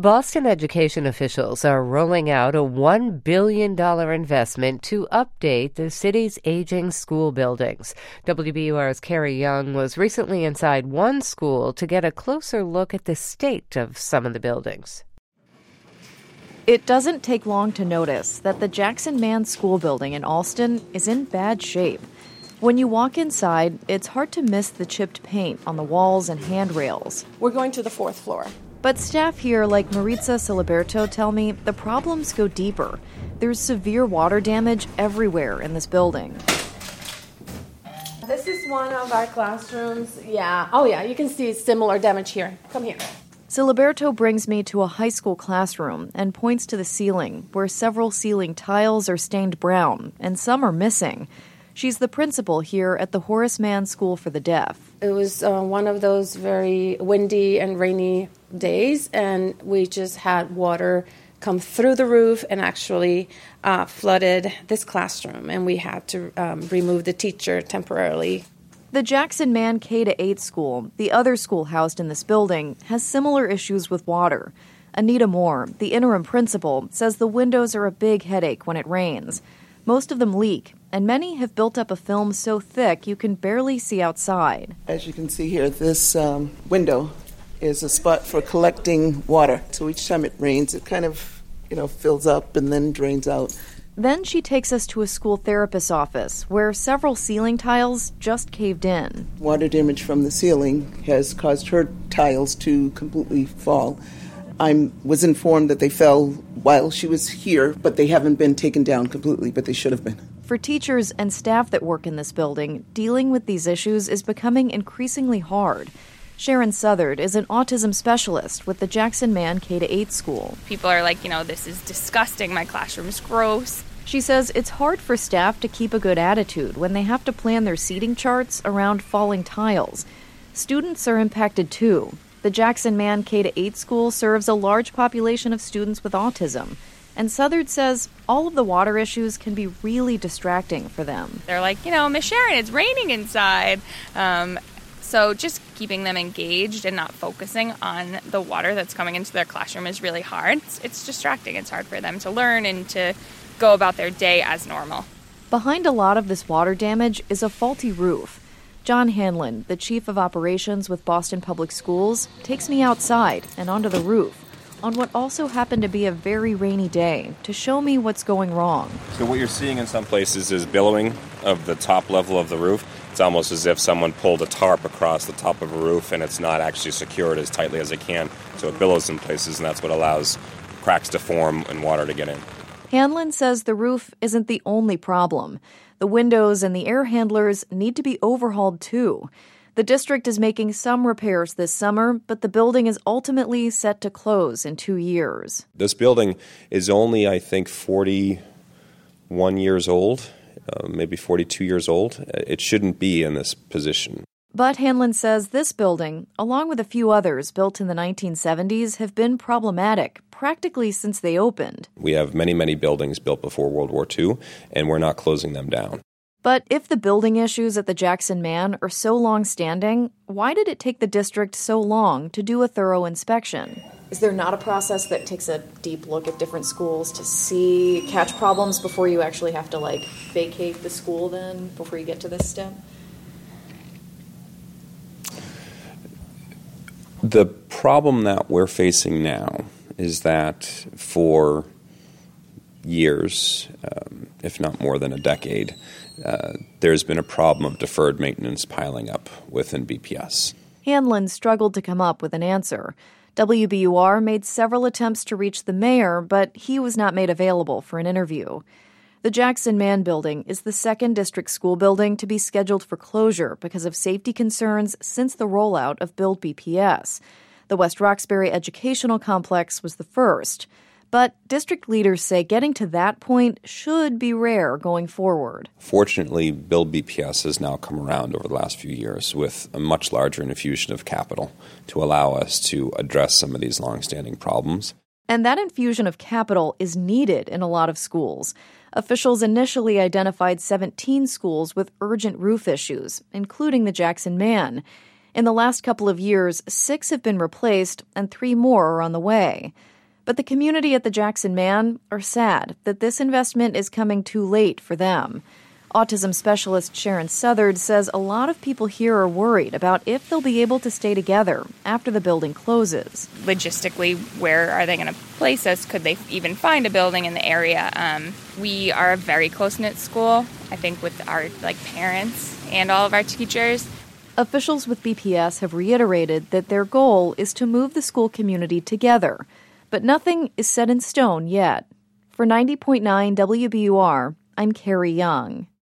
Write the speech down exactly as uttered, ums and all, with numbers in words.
Boston education officials are rolling out a one billion dollars investment to update the city's aging school buildings. W B U R's Carrie Young was recently inside one school to get a closer look at the state of some of the buildings. It doesn't take long to notice that the Jackson Mann School building in Allston is in bad shape. When you walk inside, it's hard to miss the chipped paint on the walls and handrails. We're going to the fourth floor. But staff here, like Maritza Siliberto, tell me the problems go deeper. There's severe water damage everywhere in this building. This is one of our classrooms. Yeah. Oh, yeah, you can see similar damage here. Come here. Siliberto brings me to a high school classroom and points to the ceiling, where several ceiling tiles are stained brown and some are missing. She's the principal here at the Horace Mann School for the Deaf. It was uh, one of those very windy and rainy days, and we just had water come through the roof and actually uh, flooded this classroom, and we had to um, remove the teacher temporarily. The Jackson Mann K to eight school, the other school housed in this building, has similar issues with water. Anita Moore, the interim principal, says the windows are a big headache when it rains. Most of them leak, and many have built up a film so thick you can barely see outside. As you can see here, this um, window is a spot for collecting water. So each time it rains, it kind of, you know, fills up and then drains out. Then she takes us to a school therapist's office where several ceiling tiles just caved in. Water damage from the ceiling has caused her tiles to completely fall. I was informed that they fell while she was here, but they haven't been taken down completely, but they should have been. For teachers and staff that work in this building, dealing with these issues is becoming increasingly hard. Sharon Southard is an autism specialist with the Jackson Mann K to eight school. People are like, you know, this is disgusting, my classroom's gross. She says it's hard for staff to keep a good attitude when they have to plan their seating charts around falling tiles. Students are impacted too. The Jackson Mann K to eight school serves a large population of students with autism. And Southard says all of the water issues can be really distracting for them. They're like, you know, Miss Sharon, it's raining inside. Um, so just keeping them engaged and not focusing on the water that's coming into their classroom is really hard. It's, it's distracting. It's hard for them to learn and to go about their day as normal. Behind a lot of this water damage is a faulty roof. John Hanlon, the chief of operations with Boston Public Schools, takes me outside and onto the roof on what also happened to be a very rainy day to show me what's going wrong. So what you're seeing in some places is billowing of the top level of the roof. It's almost as if someone pulled a tarp across the top of a roof and it's not actually secured as tightly as it can. So it billows in places, and that's what allows cracks to form and water to get in. Hanlon says the roof isn't the only problem. The windows and the air handlers need to be overhauled too. The district is making some repairs this summer, but the building is ultimately set to close in two years. This building is only, I think, forty-one years old, uh, maybe forty-two years old. It shouldn't be in this position. But Hanlon says this building, along with a few others built in the nineteen seventies, have been problematic practically since they opened. We have many, many buildings built before World War Two, and we're not closing them down. But if the building issues at the Jackson Mann are so long-standing, why did it take the district so long to do a thorough inspection? Is there not a process that takes a deep look at different schools to see, catch problems before you actually have to, like, vacate the school then, before you get to this step? The problem that we're facing now is that for years, um, if not more than a decade, uh, there's been a problem of deferred maintenance piling up within B P S. Hanlon struggled to come up with an answer. W B U R made several attempts to reach the mayor, but he was not made available for an interview. The Jackson Mann building is the second district school building to be scheduled for closure because of safety concerns since the rollout of Build B P S. The West Roxbury Educational Complex was the first. But district leaders say getting to that point should be rare going forward. Fortunately, Build B P S has now come around over the last few years with a much larger infusion of capital to allow us to address some of these longstanding problems. And that infusion of capital is needed in a lot of schools. Officials initially identified seventeen schools with urgent roof issues, including the Jackson Mann. In the last couple of years, six have been replaced and three more are on the way. But the community at the Jackson Man are sad that this investment is coming too late for them. Autism specialist Sharon Southard says a lot of people here are worried about if they'll be able to stay together after the building closes. Logistically, where are they going to place us? Could they even find a building in the area? Um, we are a very close-knit school, I think, with our like parents and all of our teachers. Officials with B P S have reiterated that their goal is to move the school community together, but nothing is set in stone yet. For ninety point nine W B U R, I'm Carrie Young.